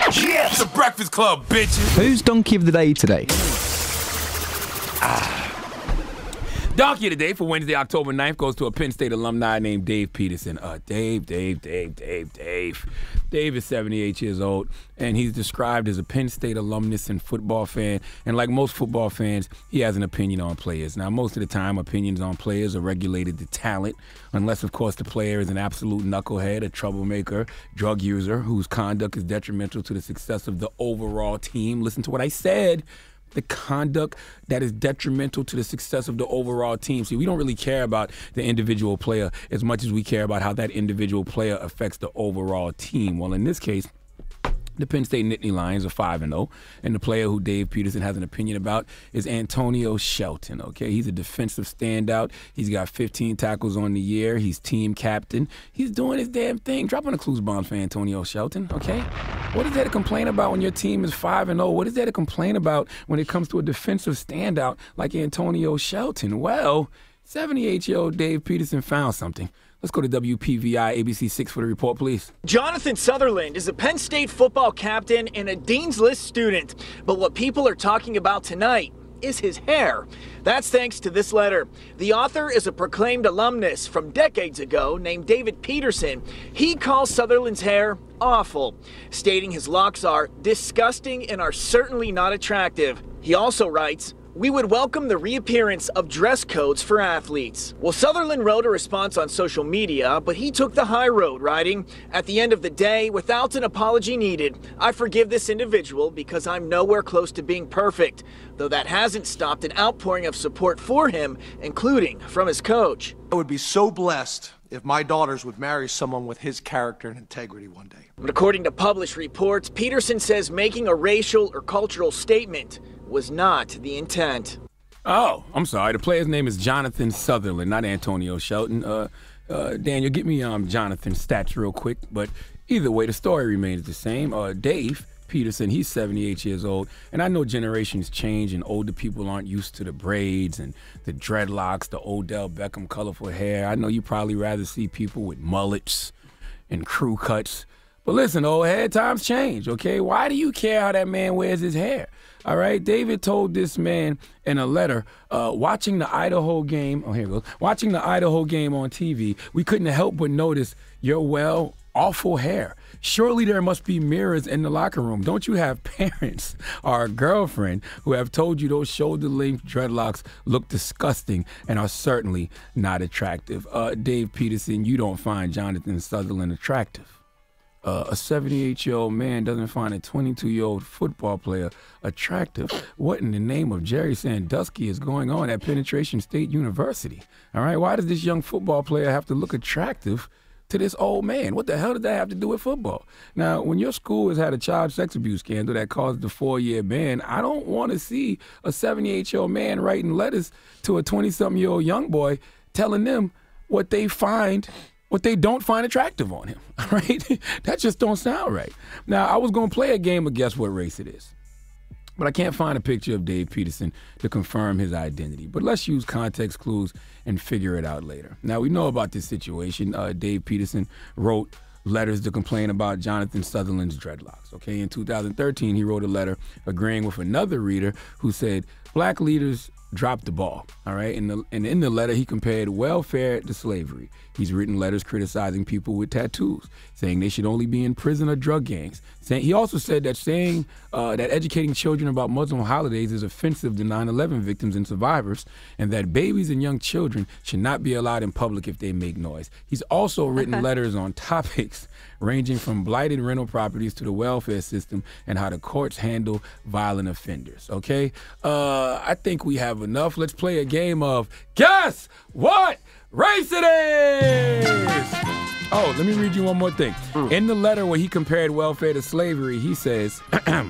Yeah, it's the Breakfast Club, bitches. Who's Donkey of the Day today? Donkey of the Day for Wednesday, October 9th goes to a Penn State alumni named Dave Peterson. Dave. Dave is 78 years old, and he's described as a Penn State alumnus and football fan. And like most football fans, he has an opinion on players. Now, most of the time, opinions on players are regulated to talent, unless, of course, the player is an absolute knucklehead, a troublemaker, drug user, whose conduct is detrimental to the success of the overall team. Listen to what I said. The conduct that is detrimental to the success of the overall team. See, we don't really care about the individual player as much as we care about how that individual player affects the overall team. Well, in this case, the Penn State Nittany Lions are 5-0, and the player who Dave Peterson has an opinion about is Antonio Shelton, okay? He's a defensive standout. He's got 15 tackles on the year. He's team captain. He's doing his damn thing. Drop on the clues bombs for Antonio Shelton, okay? What is there to complain about when your team is 5-0? What is there to complain about when it comes to a defensive standout like Antonio Shelton? Well, 78-year-old Dave Peterson found something. Let's go to WPVI ABC 6 for the report, please. Jonathan Sutherland is a Penn State football captain and a Dean's List student. But what people are talking about tonight is his hair. That's thanks to this letter. The author is a proclaimed alumnus from decades ago named David Peterson. He calls Sutherland's hair awful, stating his locks are disgusting and are certainly not attractive. He also writes, "We would welcome the reappearance of dress codes for athletes." Well, Sutherland wrote a response on social media, but he took the high road, writing, "At the end of the day, without an apology needed, I forgive this individual because I'm nowhere close to being perfect," though that hasn't stopped an outpouring of support for him, including from his coach. I would be so blessed if my daughters would marry someone with his character and integrity one day. But according to published reports, Peterson says making a racial or cultural statement was not the intent. Oh, I'm sorry. The player's name is Jonathan Sutherland, not Antonio Shelton. Daniel, get me Jonathan's stats real quick. But either way, the story remains the same. Dave Peterson, he's 78 years old. And I know generations change and older people aren't used to the braids and the dreadlocks, the Odell Beckham colorful hair. I know you probably rather see people with mullets and crew cuts. But listen, old head, times change, okay? Why do you care how that man wears his hair? All right, David told this man in a letter, watching the Idaho game, watching the Idaho game on TV, we couldn't help but notice your, awful hair. Surely there must be mirrors in the locker room. Don't you have parents or a girlfriend who have told you those shoulder-length dreadlocks look disgusting and are certainly not attractive? Dave Peterson, you don't find Jonathan Sutherland attractive. A 78-year-old man doesn't find a 22-year-old football player attractive. What in the name of Jerry Sandusky is going on at Penetration State University? All right, why does this young football player have to look attractive to this old man? What the hell did that have to do with football? Now, when your school has had a child sex abuse scandal that caused the 4-year ban, I don't want to see a 78-year-old man writing letters to a 20-something-year-old young boy telling them what they don't find attractive on him, all right? That just don't sound right. Now, I was going to play a game of Guess What Race It Is, but I can't find a picture of Dave Peterson to confirm his identity. But let's use context clues and figure it out later. Now, we know about this situation. Dave Peterson wrote letters to complain about Jonathan Sutherland's dreadlocks, okay? In 2013, he wrote a letter agreeing with another reader who said, "Black leaders dropped the ball," all right? And in the letter, he compared welfare to slavery. He's written letters criticizing people with tattoos, saying they should only be in prison or drug gangs. He also said that that educating children about Muslim holidays is offensive to 9/11 victims and survivors, and that babies and young children should not be allowed in public if they make noise. He's also written letters on topics ranging from blighted rental properties to the welfare system and how the courts handle violent offenders, okay? I think we have enough. Let's play a game of Guess What Race It Is! Oh, let me read you one more thing. In the letter where he compared welfare to slavery, he says,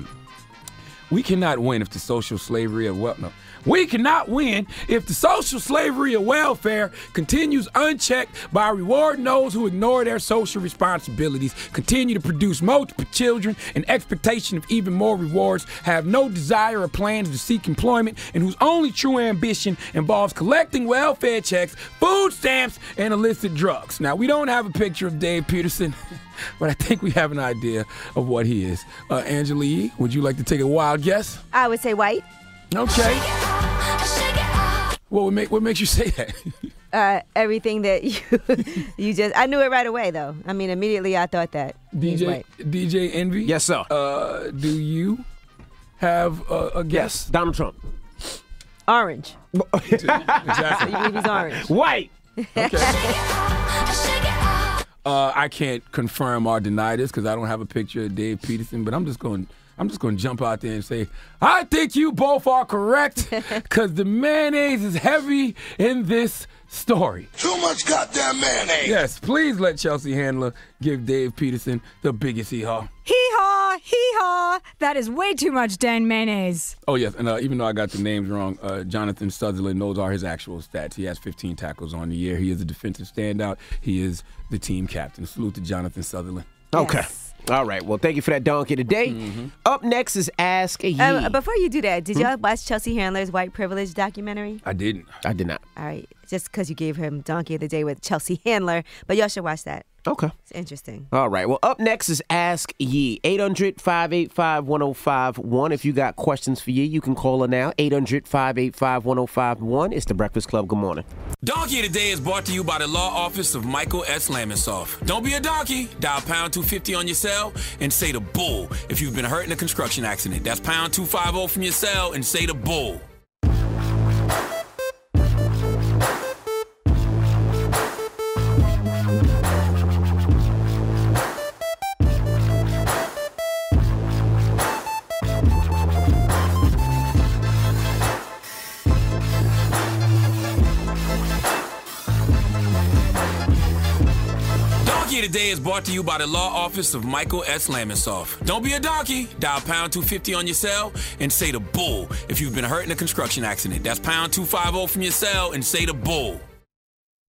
we cannot win if the social slavery of We cannot win if the social slavery of welfare continues unchecked by rewarding those who ignore their social responsibilities, continue to produce multiple children in expectation of even more rewards, have no desire or plans to seek employment, and whose only true ambition involves collecting welfare checks, food stamps, and illicit drugs. Now, we don't have a picture of Dave Peterson, but I think we have an idea of what he is. Angela Yee, would you like to take a wild guess? I would say white. Okay. What makes you say that? Everything that you just, I knew it right away, though. I mean, immediately I thought that he's white. DJ Envy? Yes, sir. Do you have a guess? Yes, Donald Trump. Orange. Exactly. You believe he's orange? White. Okay. I can't confirm or deny this because I don't have a picture of Dave Peterson, but I'm just going to jump out there and say, I think you both are correct because the mayonnaise is heavy in this story. Too much goddamn mayonnaise. Yes, please let Chelsea Handler give Dave Peterson the biggest hee-haw. Hee-haw, hee-haw. That is way too much Dan mayonnaise. Oh, yes, and even though I got the names wrong, Jonathan Sutherland, those are his actual stats. He has 15 tackles on the year. He is a defensive standout. He is the team captain. Salute to Jonathan Sutherland. Okay. Yes. All right. Well, thank you for that donkey today. Up next is Ask Yee. Before you do that, did y'all watch Chelsea Handler's White Privilege documentary? I didn't. I did not. All right. Just because you gave him Donkey of the Day with Chelsea Handler. But y'all should watch that. Okay. It's interesting. All right. Well, up next is Ask Yee. 800-585-1051. If you got questions for Yee, you can call her now. 800-585-1051. It's The Breakfast Club. Good morning. Donkey of the Day is brought to you by the law office of Michael S. Lamonsoff. Don't be a donkey. Dial pound 250 on your cell and say the bull if you've been hurt in a construction accident. That's pound 250 from your cell and say the bull. Donkey Today is brought to you by the law office of Michael S. Lamonsoff. Don't be a donkey. Dial pound 250 on your cell and say the bull if you've been hurt in a construction accident. That's pound 250 from your cell and say the bull.